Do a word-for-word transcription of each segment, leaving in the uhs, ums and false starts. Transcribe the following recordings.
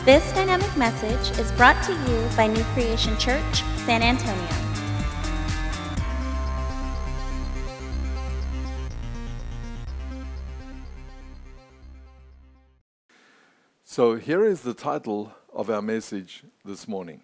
This dynamic message is brought to you by New Creation Church, San Antonio. So here is the title of our message this morning.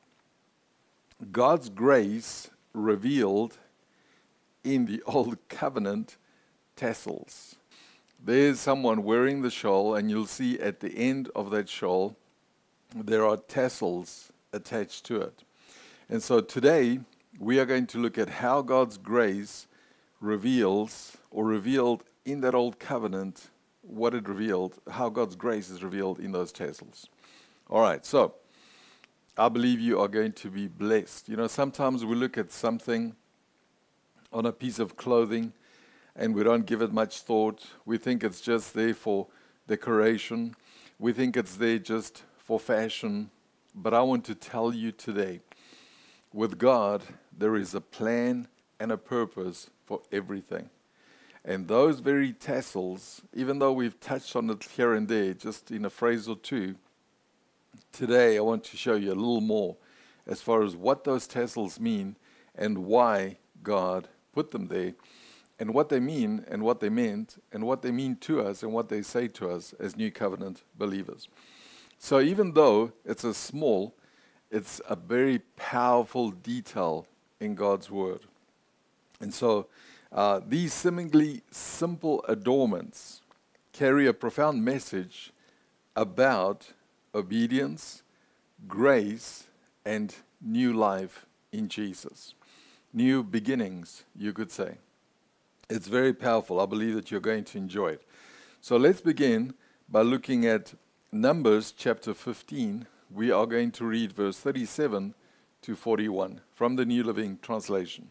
God's grace revealed in the Old Covenant tassels. There's someone wearing the shawl, and you'll see at the end of that shawl, there are tassels attached to it. And so today, we are going to look at how God's grace reveals, or revealed in that Old Covenant, what it revealed, how God's grace is revealed in those tassels. All right, so I believe you are going to be blessed. You know, sometimes we look at something on a piece of clothing and we don't give it much thought. We think it's just there for decoration. We think it's there just for fashion. But I want to tell you today, with God, there is a plan and a purpose for everything. And those very tassels, even though we've touched on it here and there, just in a phrase or two, today I want to show you a little more as far as what those tassels mean and why God put them there, and what they mean and what they meant and what they mean to us and what they say to us as New Covenant believers. So even though it's a small, it's a very powerful detail in God's Word. And so uh, these seemingly simple adornments carry a profound message about obedience, grace, and new life in Jesus. New beginnings, you could say. It's very powerful. I believe that you're going to enjoy it. So let's begin by looking at Numbers chapter fifteen. We are going to read verse thirty-seven to forty-one from the New Living Translation.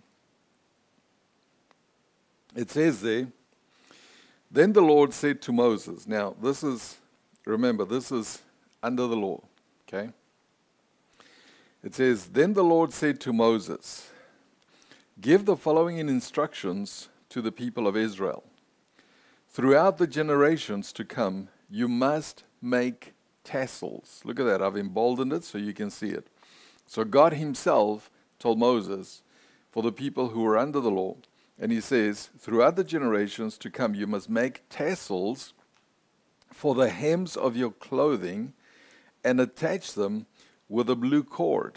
It says there, "Then the Lord said to Moses," now this is, remember, this is under the law, okay? It says, "Then the Lord said to Moses, give the following instructions to the people of Israel. Throughout the generations to come, you must make tassels." Look at that. I've emboldened it so you can see it. So God himself told Moses for the people who were under the law, and he says, throughout the generations to come, you must make tassels for the hems of your clothing and attach them with a blue cord.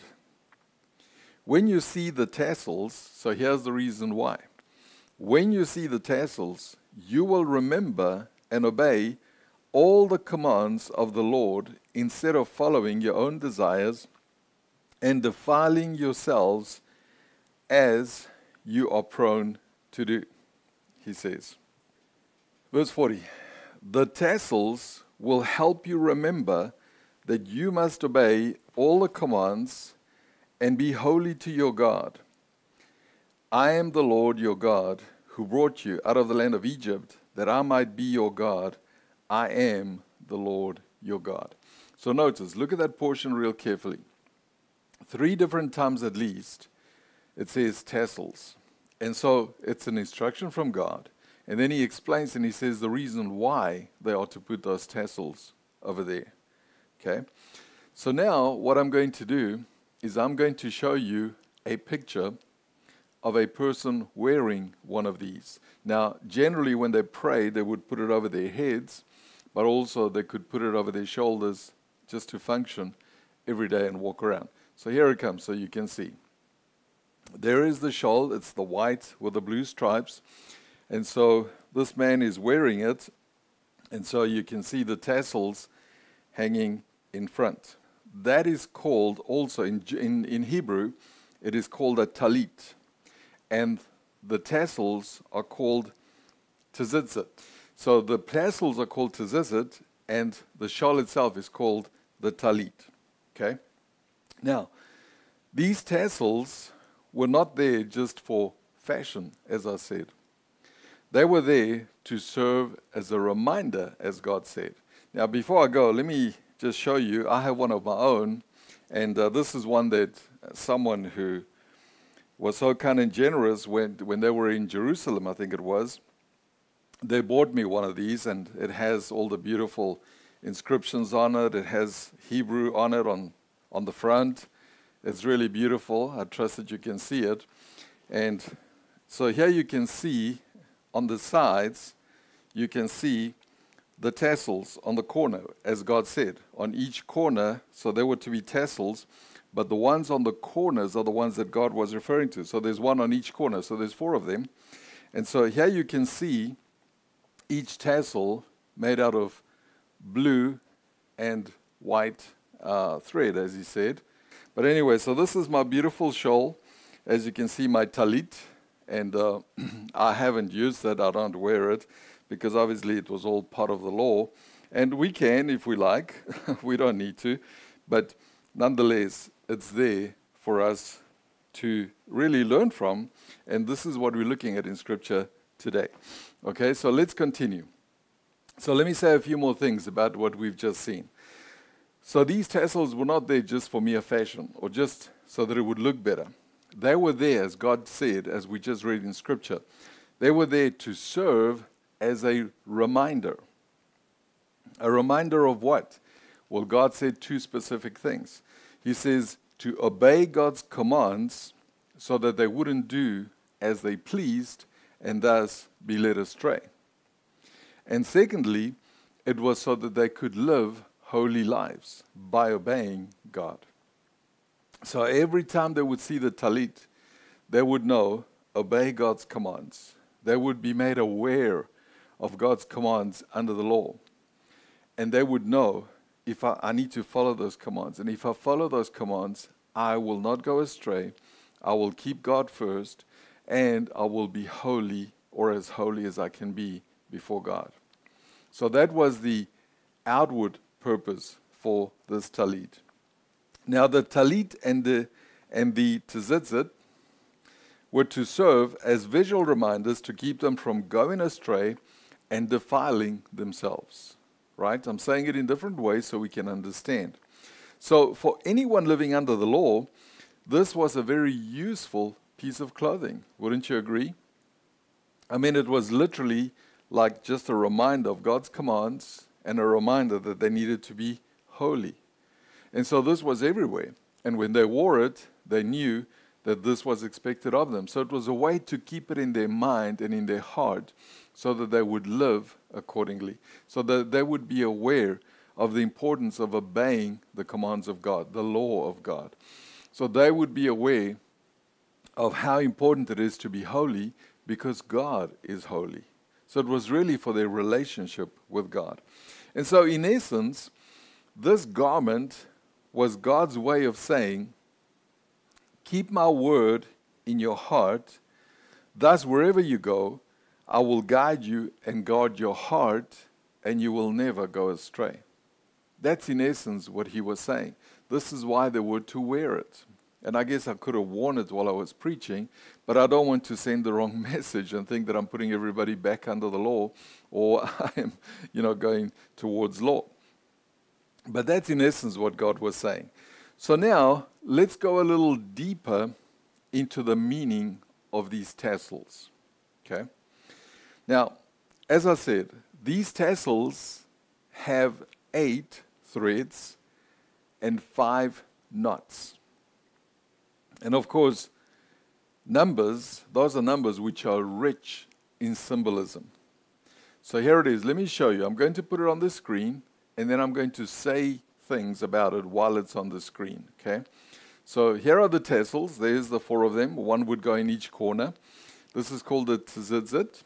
When you see the tassels, so here's the reason why. When you see the tassels, you will remember and obey all the commands of the Lord instead of following your own desires and defiling yourselves as you are prone to do, he says. Verse forty, "The tassels will help you remember that you must obey all the commands and be holy to your God. I am the Lord your God, who brought you out of the land of Egypt, that I might be your God. I am the Lord your God." So notice, look at that portion real carefully. Three different times at least, it says tassels. And so it's an instruction from God. And then he explains and he says the reason why they are to put those tassels over there. Okay? So now what I'm going to do is I'm going to show you a picture of a person wearing one of these. Now, generally when they pray, they would put it over their heads, but also they could put it over their shoulders just to function every day and walk around. So here it comes, so you can see. There is the shawl. It's the white with the blue stripes. And so this man is wearing it, and so you can see the tassels hanging in front. That is called also, in, in, in Hebrew, it is called a talit. And the tassels are called tzitzit. So the tassels are called tzitzit, and the shawl itself is called the talit. Okay? Now, these tassels were not there just for fashion, as I said. They were there to serve as a reminder, as God said. Now, before I go, let me just show you. I have one of my own, and uh, this is one that uh, someone who was so kind and generous when, when they were in Jerusalem, I think it was, they bought me one of these, and it has all the beautiful inscriptions on it. It has Hebrew on it on, on the front. It's really beautiful. I trust that you can see it. And so here you can see on the sides, you can see the tassels on the corner, as God said, on each corner. So there were to be tassels, but the ones on the corners are the ones that God was referring to. So there's one on each corner. So there's four of them. And so here you can see each tassel made out of blue and white uh, thread, as he said. But anyway, so this is my beautiful shawl. As you can see, my talit. And uh, I haven't used it. I don't wear it because obviously it was all part of the law. And we can if we like. We don't need to. But nonetheless, it's there for us to really learn from. And this is what we're looking at in Scripture today. Okay, so let's continue. So let me say a few more things about what we've just seen. So these tassels were not there just for mere fashion or just so that it would look better. They were there, as God said, as we just read in Scripture. They were there to serve as a reminder. A reminder of what? Well, God said two specific things. He says to obey God's commands so that they wouldn't do as they pleased and thus be led astray. And secondly, it was so that they could live holy lives by obeying God. So every time they would see the talit, they would know, obey God's commands. They would be made aware of God's commands under the law. And they would know, if I, I need to follow those commands. And if I follow those commands, I will not go astray. I will keep God first. And I will be holy, or as holy as I can be before God. So that was the outward purpose for this talit. Now the talit and the and the tzitzit were to serve as visual reminders to keep them from going astray and defiling themselves. Right? I'm saying it in different ways so we can understand. So for anyone living under the law, this was a very useful piece of clothing. Wouldn't you agree? I mean, it was literally like just a reminder of God's commands and a reminder that they needed to be holy. And so this was everywhere. And when they wore it, they knew that this was expected of them. So it was a way to keep it in their mind and in their heart so that they would live accordingly, so that they would be aware of the importance of obeying the commands of God, the law of God. So they would be aware of how important it is to be holy because God is holy. So it was really for their relationship with God. And so in essence, this garment was God's way of saying, keep my word in your heart, thus wherever you go, I will guide you and guard your heart, and you will never go astray. That's in essence what he was saying. This is why they were to wear it. And I guess I could have worn it while I was preaching, but I don't want to send the wrong message and think that I'm putting everybody back under the law or I'm, you know, going towards law. But that's in essence what God was saying. So now, let's go a little deeper into the meaning of these tassels. Okay? Now, as I said, these tassels have eight threads and five knots. And of course, numbers, those are numbers which are rich in symbolism. So here it is. Let me show you. I'm going to put it on the screen, and then I'm going to say things about it while it's on the screen. Okay? So here are the tassels. There's the four of them. One would go in each corner. This is called the tzitzit.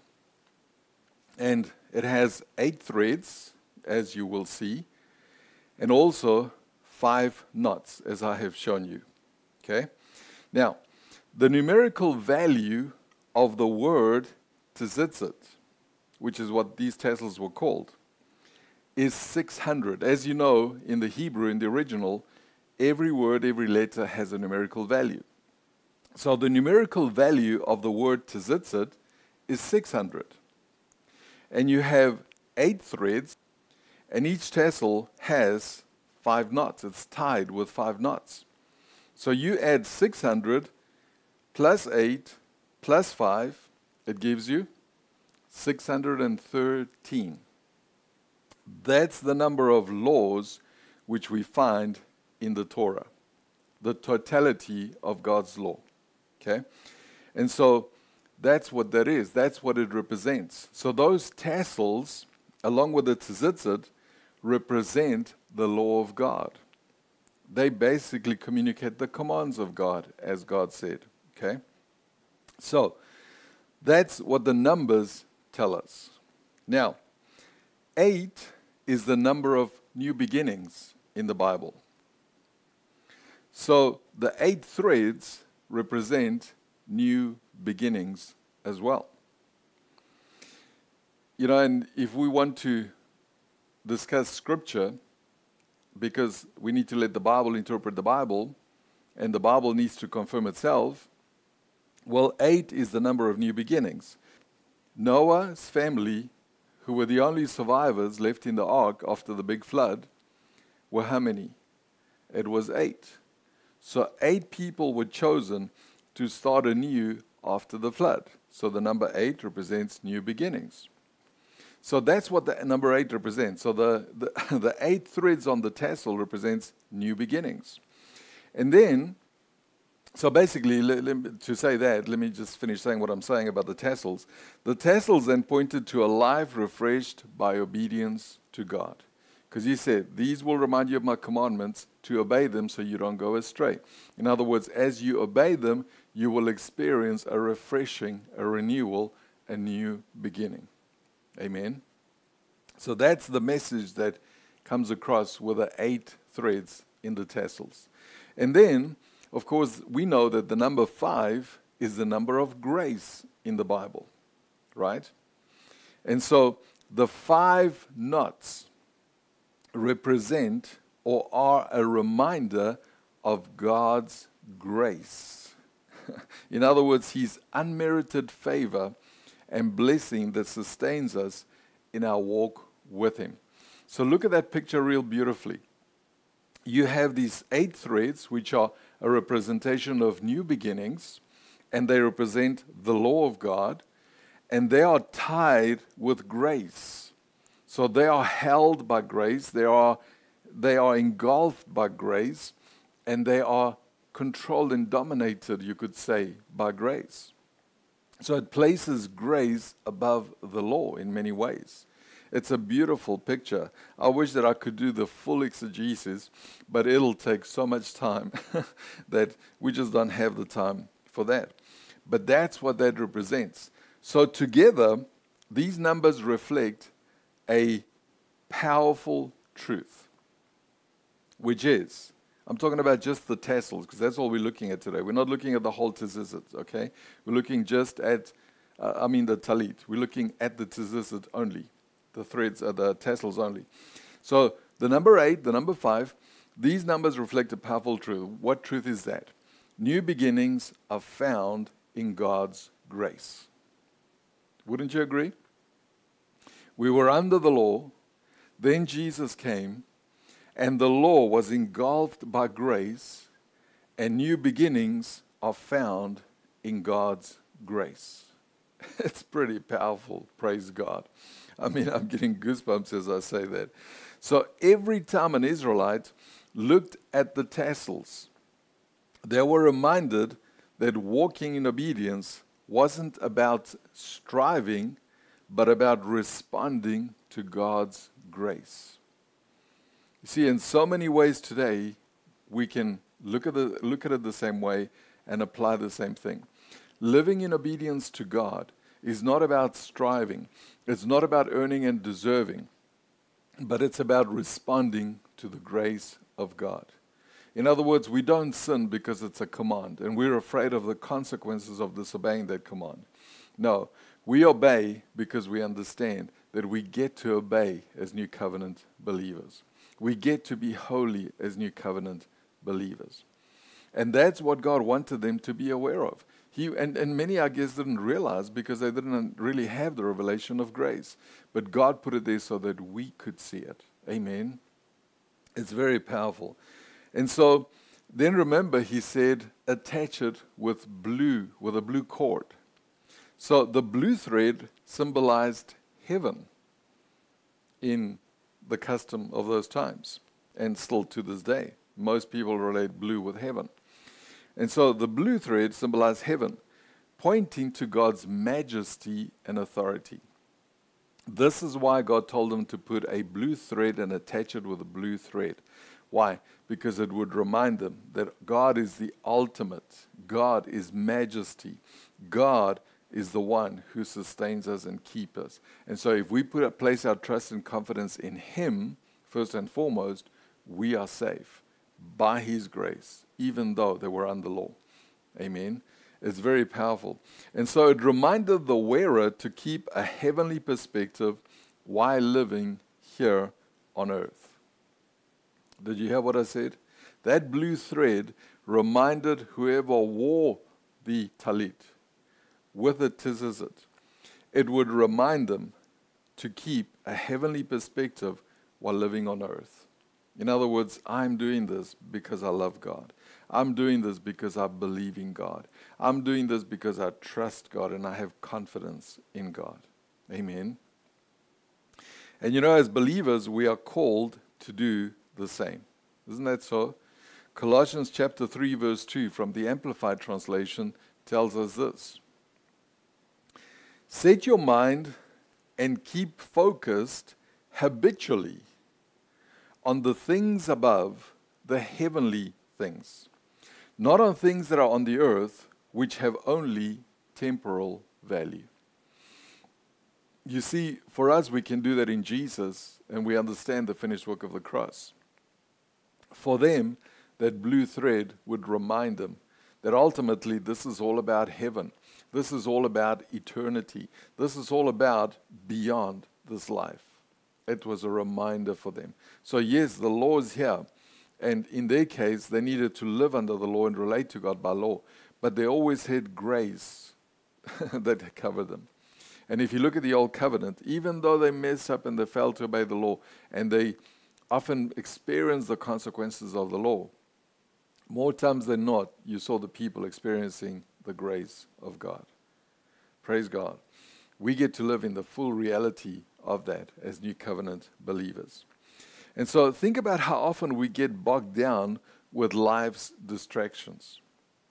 And it has eight threads, as you will see, and also five knots, as I have shown you. Okay? Now, the numerical value of the word tzitzit, which is what these tassels were called, is six hundred. As you know, in the Hebrew, in the original, every word, every letter has a numerical value. So the numerical value of the word tzitzit is six hundred. And you have eight threads, and each tassel has five knots. It's tied with five knots. So you add six hundred plus eight plus five, it gives you six hundred thirteen. That's the number of laws which we find in the Torah, the totality of God's law. Okay? And so that's what that is. That's what it represents. So those tassels, along with the tzitzit, represent the law of God. They basically communicate the commands of God, as God said. Okay? So that's what the numbers tell us. Now, eight is the number of new beginnings in the Bible. So the eight threads represent new beginnings as well. You know, and if we want to discuss Scripture, because we need to let the Bible interpret the Bible, and the Bible needs to confirm itself, well, eight is the number of new beginnings. Noah's family, who were the only survivors left in the ark after the big flood, were how many? It was eight. So eight people were chosen to start anew after the flood. So the number eight represents new beginnings. So that's what the number eight represents. So the, the, the eight threads on the tassel represents new beginnings. And then, so basically, le, le, to say that, let me just finish saying what I'm saying about the tassels. The tassels then pointed to a life refreshed by obedience to God. Because he said, these will remind you of my commandments, to obey them so you don't go astray. In other words, as you obey them, you will experience a refreshing, a renewal, a new beginning. Amen? So that's the message that comes across with the eight threads in the tassels. And then, of course, we know that the number five is the number of grace in the Bible, right? And so the five knots represent or are a reminder of God's grace. In other words, His unmerited favor and blessing that sustains us in our walk with Him. So look at that picture real beautifully. You have these eight threads, which are a representation of new beginnings, and they represent the law of God, and they are tied with grace. So they are held by grace, they are, they are engulfed by grace, and they are controlled and dominated, you could say, by grace. So it places grace above the law in many ways. It's a beautiful picture. I wish that I could do the full exegesis, but it'll take so much time that we just don't have the time for that. But that's what that represents. So together, these numbers reflect a powerful truth, which is, I'm talking about just the tassels, because that's all we're looking at today. We're not looking at the whole tzitzit, okay? We're looking just at, uh, I mean the talit. We're looking at the tzitzit only. The threads are the tassels only. So the number eight, the number five, these numbers reflect a powerful truth. What truth is that? New beginnings are found in God's grace. Wouldn't you agree? We were under the law, then Jesus came, and the law was engulfed by grace, and new beginnings are found in God's grace. It's pretty powerful, praise God. I mean, I'm getting goosebumps as I say that. So every time an Israelite looked at the tassels, they were reminded that walking in obedience wasn't about striving, but about responding to God's grace. You see, in so many ways today, we can look at, the, look at it the same way and apply the same thing. Living in obedience to God is not about striving. It's not about earning and deserving, but it's about responding to the grace of God. In other words, we don't sin because it's a command, and we're afraid of the consequences of disobeying that command. No, we obey because we understand that we get to obey as New Covenant believers. We get to be holy as New Covenant believers. And that's what God wanted them to be aware of. He, and, and many, I guess, didn't realize because they didn't really have the revelation of grace. But God put it there so that we could see it. Amen. It's very powerful. And so then remember, he said, attach it with blue, with a blue cord. So the blue thread symbolized heaven in the custom of those times, and still to this day. Most people relate blue with heaven. And so the blue thread symbolized heaven, pointing to God's majesty and authority. This is why God told them to put a blue thread and attach it with a blue thread. Why? Because it would remind them that God is the ultimate. God is majesty. God is the one who sustains us and keeps us. And so if we put place our trust and confidence in Him, first and foremost, we are safe by His grace, even though they were under law. Amen. It's very powerful. And so it reminded the wearer to keep a heavenly perspective while living here on earth. Did you hear what I said? That blue thread reminded whoever wore the talit with the tzitzit, it would remind them to keep a heavenly perspective while living on earth. In other words, I'm doing this because I love God. I'm doing this because I believe in God. I'm doing this because I trust God and I have confidence in God. Amen. And you know, as believers, we are called to do the same. Isn't that so? Colossians chapter three, verse two from the Amplified Translation tells us this. Set your mind and keep focused habitually on the things above, the heavenly things, not on things that are on the earth, which have only temporal value. You see, for us, we can do that in Jesus, and we understand the finished work of the cross. For them, that blue thread would remind them that ultimately this is all about heaven. This is all about eternity. This is all about beyond this life. It was a reminder for them. So yes, the law is here. And in their case, they needed to live under the law and relate to God by law. But they always had grace that covered them. And if you look at the Old Covenant, even though they messed up and they failed to obey the law, and they often experienced the consequences of the law, more times than not, you saw the people experiencing the grace of God. Praise God. We get to live in the full reality of that as New Covenant believers. And so think about how often we get bogged down with life's distractions.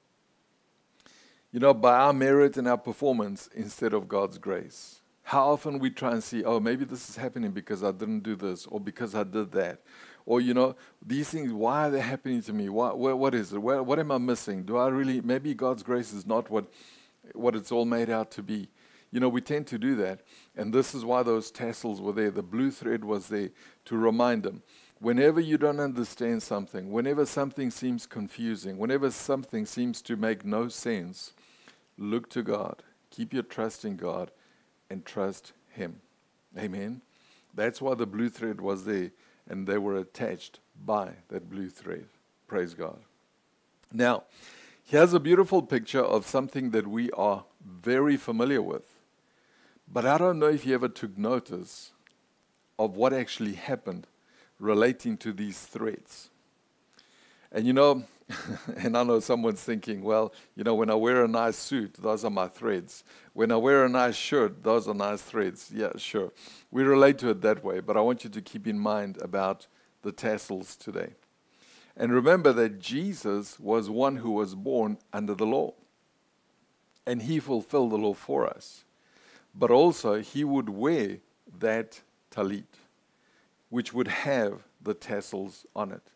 You know, by our merit and our performance instead of God's grace. How often we try and see, oh, maybe this is happening because I didn't do this or because I did that. Or, you know, these things, why are they happening to me? Why, what, what is it? Where, what am I missing? Do I really, maybe God's grace is not what, what it's all made out to be. You know, we tend to do that. And this is why those tassels were there. The blue thread was there to remind them. Whenever you don't understand something, whenever something seems confusing, whenever something seems to make no sense, look to God. Keep your trust in God and trust Him. Amen. That's why the blue thread was there, and they were attached by that blue thread. Praise God. Now, here's a beautiful picture of something that we are very familiar with. But I don't know if you ever took notice of what actually happened relating to these threads. And you know, and I know someone's thinking, well, you know, when I wear a nice suit, those are my threads. When I wear a nice shirt, those are nice threads. Yeah, sure. We relate to it that way, but I want you to keep in mind about the tassels today. And remember that Jesus was one who was born under the law. And He fulfilled the law for us. But also, He would wear that talit, which would have the tassels on it.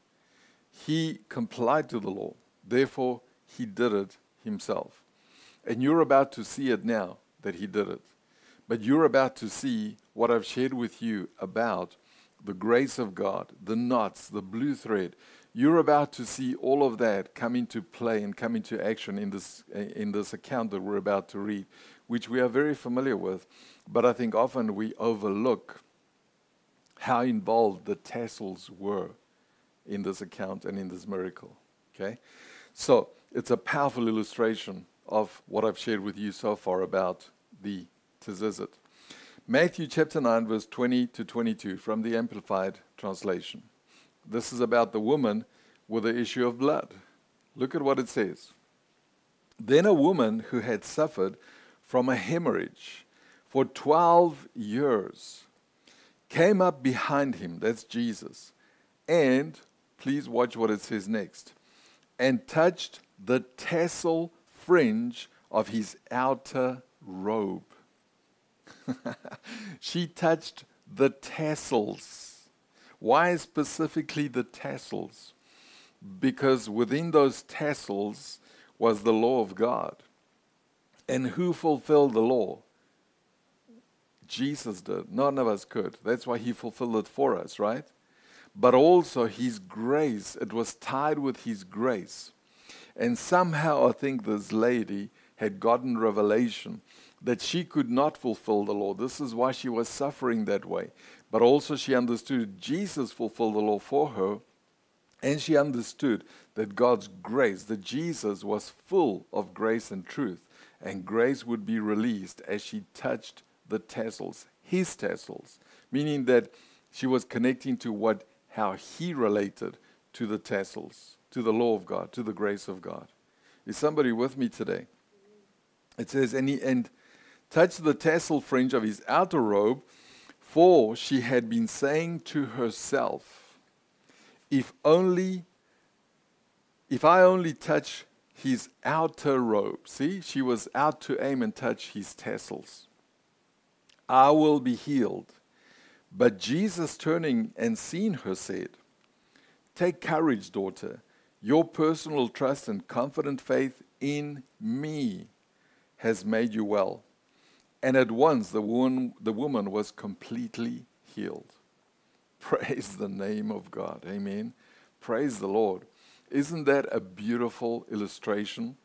He complied to the law. Therefore, He did it Himself. And you're about to see it now that He did it. But you're about to see what I've shared with you about the grace of God, the knots, the blue thread. You're about to see all of that come into play and come into action in this, in this account that we're about to read, which we are very familiar with. But I think often we overlook how involved the tassels were in this account and in this miracle. Okay? So it's a powerful illustration of what I've shared with you so far about the tzitzit. Matthew chapter nine, verse twenty to twenty-two from the Amplified Translation. This is about the woman with the issue of blood. Look at what it says. Then a woman who had suffered from a hemorrhage for twelve years came up behind him, that's Jesus, and, please watch what it says next, and touched the tassel fringe of his outer robe. She touched the tassels. Why specifically the tassels? Because within those tassels was the law of God. And who fulfilled the law? Jesus did. None of us could. That's why he fulfilled it for us, right? But also his grace. It was tied with his grace. And somehow I think this lady had gotten revelation that she could not fulfill the law. This is why she was suffering that way. But also she understood Jesus fulfilled the law for her. And she understood that God's grace, that Jesus was full of grace and truth. And grace would be released as she touched the tassels, his tassels. Meaning that she was connecting to what, how he related to the tassels, to the law of God, to the grace of God. Is somebody with me today? It says, and he and touched the tassel fringe of his outer robe, for she had been saying to herself, if only, if I only touch his outer robe. See, she was out to aim and touch his tassels. I will be healed. But Jesus, turning and seeing her, said, take courage, daughter. Your personal trust and confident faith in me has made you well. And at once the woman, the woman was completely healed. Praise the name of God. Amen. Praise the Lord. Isn't that a beautiful illustration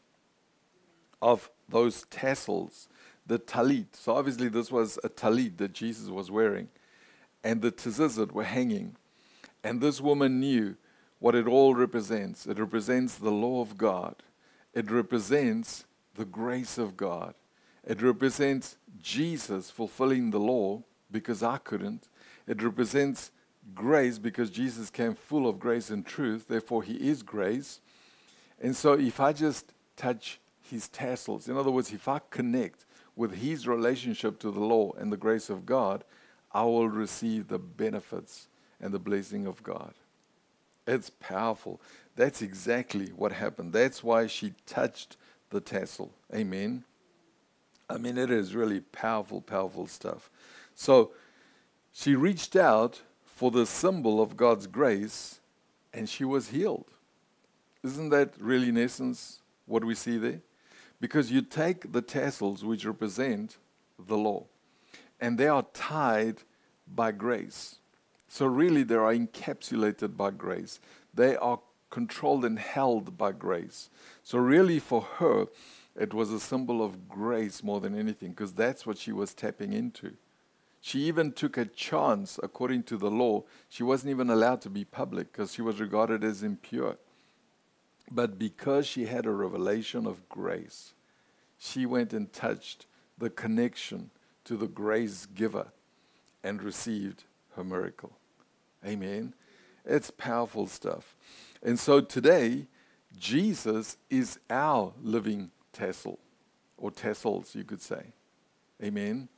of those tassels, the talit? So obviously this was a talit that Jesus was wearing, and the tzitzit were hanging. And this woman knew what it all represents. It represents the law of God. It represents the grace of God. It represents Jesus fulfilling the law because I couldn't. It represents grace because Jesus came full of grace and truth. Therefore, he is grace. And so if I just touch his tassels, in other words, if I connect with his relationship to the law and the grace of God, I will receive the benefits and the blessing of God. It's powerful. That's exactly what happened. That's why she touched the tassel. Amen. I mean, it is really powerful, powerful stuff. So she reached out for the symbol of God's grace, and she was healed. Isn't that really in essence what we see there? Because you take the tassels, which represent the law, and they are tied by grace. So really they are encapsulated by grace. They are controlled and held by grace. So really for her, it was a symbol of grace more than anything, because that's what she was tapping into. She even took a chance, according to the law. She wasn't even allowed to be public because she was regarded as impure. But because she had a revelation of grace, she went and touched the connection to the grace giver and received her miracle. Amen. It's powerful stuff. And so today, Jesus is our living tassel, or tassels, you could say. Amen.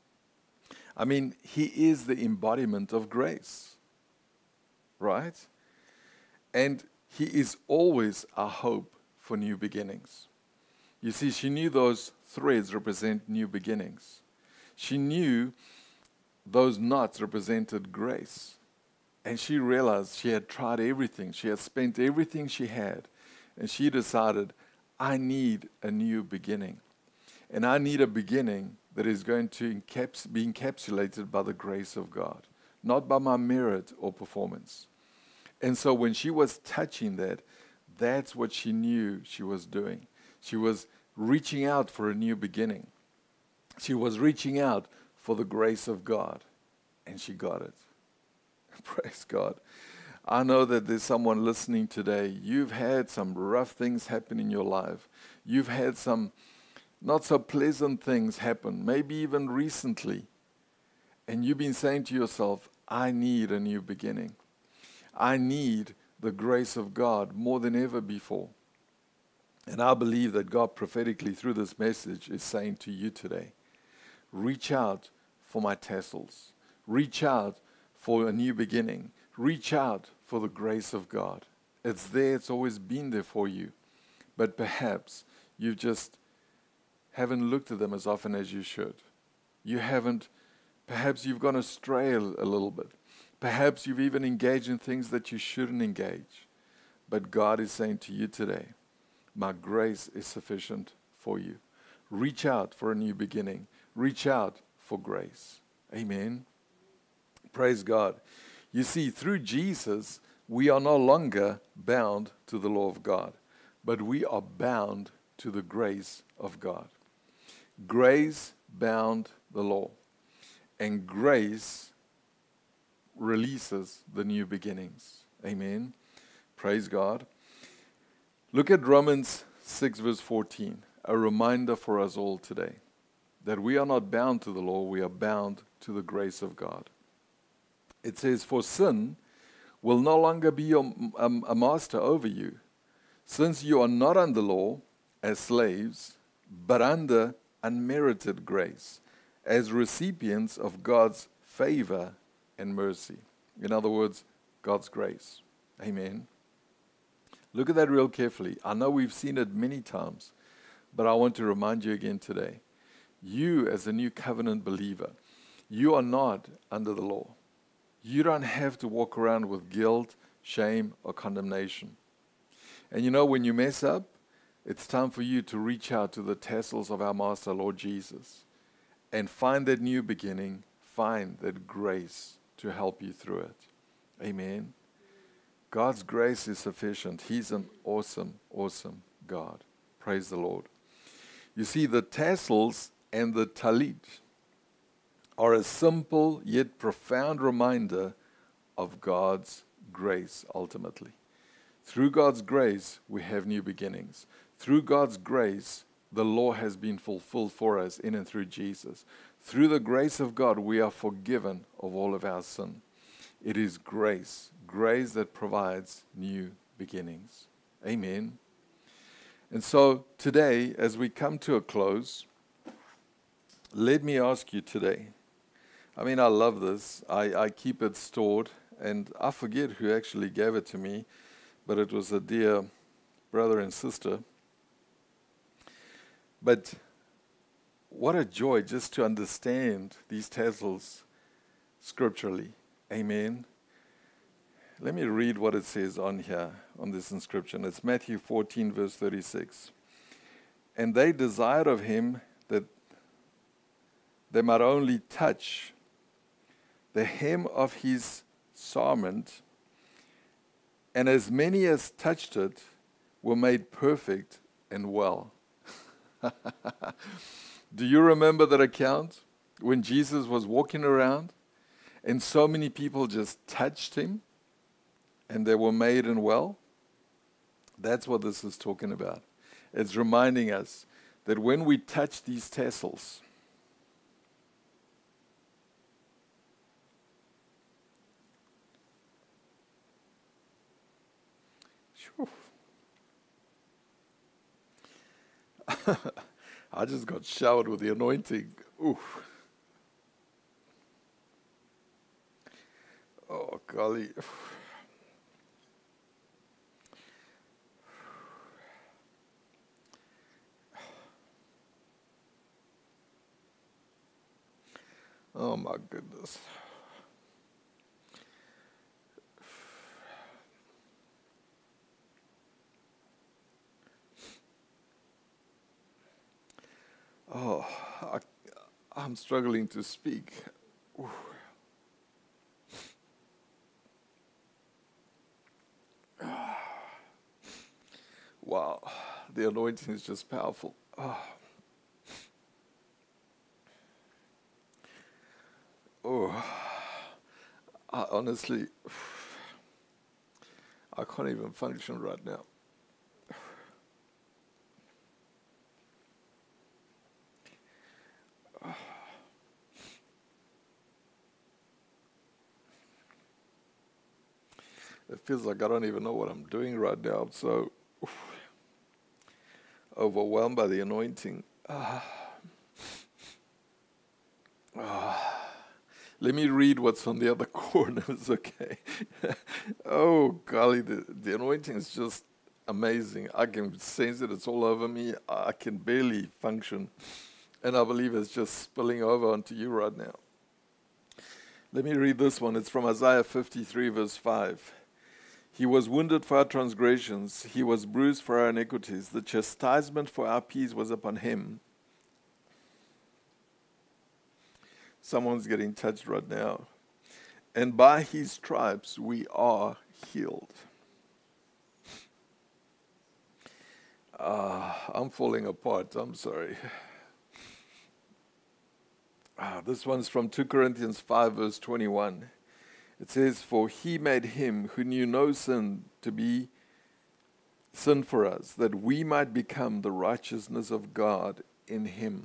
I mean, he is the embodiment of grace, right? And he is always our hope for new beginnings. You see, she knew those threads represent new beginnings. She knew those knots represented grace. And she realized she had tried everything. She had spent everything she had. And she decided, I need a new beginning. And I need a beginning that is going to encaps- be encapsulated by the grace of God, not by my merit or performance. And so when she was touching that, that's what she knew she was doing. She was reaching out for a new beginning. She was reaching out for the grace of God, and she got it. Praise God. I know that there's someone listening today. You've had some rough things happen in your life. You've had some not so pleasant things happen, maybe even recently. And you've been saying to yourself, I need a new beginning. I need the grace of God more than ever before. And I believe that God prophetically through this message is saying to you today, reach out for my tassels. Reach out for a new beginning. Reach out for the grace of God. It's there. It's always been there for you. But perhaps you just haven't looked at them as often as you should. You haven't, perhaps you've gone astray a, a little bit. Perhaps you've even engaged in things that you shouldn't engage. But God is saying to you today, my grace is sufficient for you. Reach out for a new beginning. Reach out for grace. Amen. Praise God. You see, through Jesus, we are no longer bound to the law of God, but we are bound to the grace of God. Grace bound the law, and grace releases the new beginnings. Amen. Praise God. Look at Romans six verse fourteen, a reminder for us all today that we are not bound to the law, we are bound to the grace of God. It says, for sin will no longer be your, um, a master over you, since you are not under law as slaves, but under unmerited grace, as recipients of God's favor and mercy. In other words, God's grace. Amen. Look at that real carefully. I know we've seen it many times, but I want to remind you again today. You, as a new covenant believer, you are not under the law. You don't have to walk around with guilt, shame, or condemnation. And you know, when you mess up, it's time for you to reach out to the tassels of our Master, Lord Jesus, and find that new beginning, find that grace to help you through it. Amen. God's grace is sufficient. He's an awesome, awesome God. Praise the Lord. You see, the tassels and the talit are a simple yet profound reminder of God's grace ultimately. Through God's grace, we have new beginnings. Through God's grace, the law has been fulfilled for us in and through Jesus. Through the grace of God, we are forgiven of all of our sin. It is grace, grace that provides new beginnings. Amen. And so today, as we come to a close, let me ask you today. I mean, I love this. I, I keep it stored, and I forget who actually gave it to me, but it was a dear brother and sister. But what a joy just to understand these tassels scripturally. Amen. Let me read what it says on here, on this inscription. It's Matthew fourteen, verse thirty-six. And they desired of him that they might only touch the hem of his garment, and as many as touched it were made perfect and well. Do you remember that account when Jesus was walking around and so many people just touched him and they were made and well? That's what this is talking about. It's reminding us that when we touch these tassels, I just got showered with the anointing. Oof. Oh, golly. Oh, my goodness. Oh, I, I'm struggling to speak. Ooh. Wow, the anointing is just powerful. Oh. Oh, I honestly, I can't even function right now. It feels like I don't even know what I'm doing right now. I'm so oof, overwhelmed by the anointing. Ah. Ah. Let me read what's on the other corners, okay? Oh, golly, the, the anointing is just amazing. I can sense it. It's all over me. I can barely function. And I believe it's just spilling over onto you right now. Let me read this one. It's from Isaiah fifty-three, verse five. He was wounded for our transgressions. He was bruised for our iniquities. The chastisement for our peace was upon him. Someone's getting touched right now. And by his stripes we are healed. Uh, I'm falling apart. I'm sorry. Ah, this one's from two Corinthians five, verse twenty-one. It says, for he made him who knew no sin to be sin for us, that we might become the righteousness of God in him.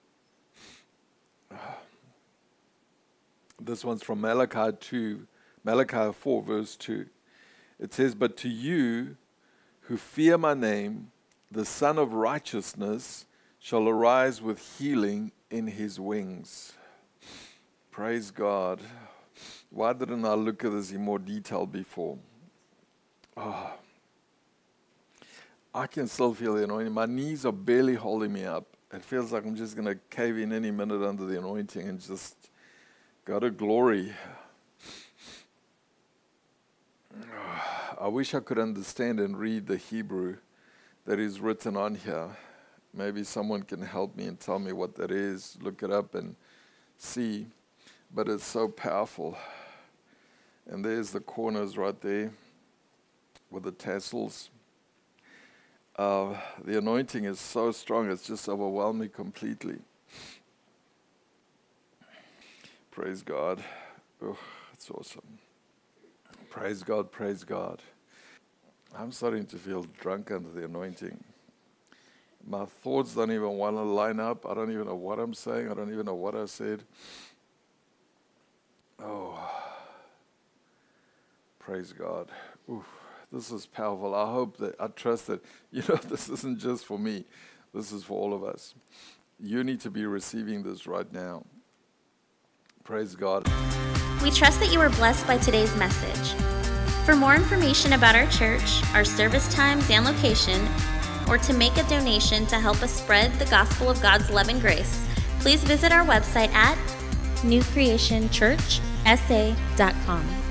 Ah. This one's from Malachi two, Malachi four, verse two. It says, but to you who fear my name, the Son of Righteousness shall arise with healing in his wings. Praise God. Why didn't I look at this in more detail before? Oh, I can still feel the anointing. My knees are barely holding me up. It feels like I'm just going to cave in any minute under the anointing and just go to glory. I wish I could understand and read the Hebrew that is written on here. Maybe someone can help me and tell me what that is. Look it up and see. But it's so powerful. And there's the corners right there with the tassels. Uh, the anointing is so strong, it's just overwhelmed me completely. Praise God. Oh, it's awesome. Praise God, praise God. I'm starting to feel drunk under the anointing. My thoughts don't even want to line up. I don't even know what I'm saying. I don't even know what I said. Oh, praise God. Oof, this is powerful. I hope that, I trust that, you know, this isn't just for me. This is for all of us. You need to be receiving this right now. Praise God. We trust that you were blessed by today's message. For more information about our church, our service times and location, or to make a donation to help us spread the gospel of God's love and grace, please visit our website at new creation church s a dot com.